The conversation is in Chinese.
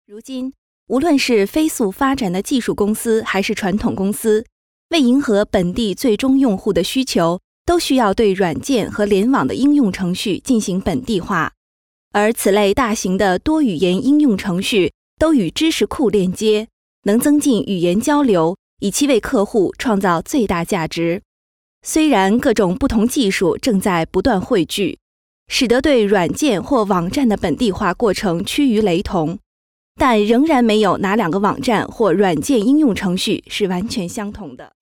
如今，无论是飞速发展的技术公司还是传统公司，为迎合本地最终用户的需求，都需要对软件和联网的应用程序进行本地化。而此类大型的多语言应用程序都与知识库链接，能增进语言交流，以期为客户创造最大价值。虽然各种不同技术正在不断汇聚，使得对软件或网站的本地化过程趋于雷同，但仍然没有哪两个网站或软件应用程序是完全相同的。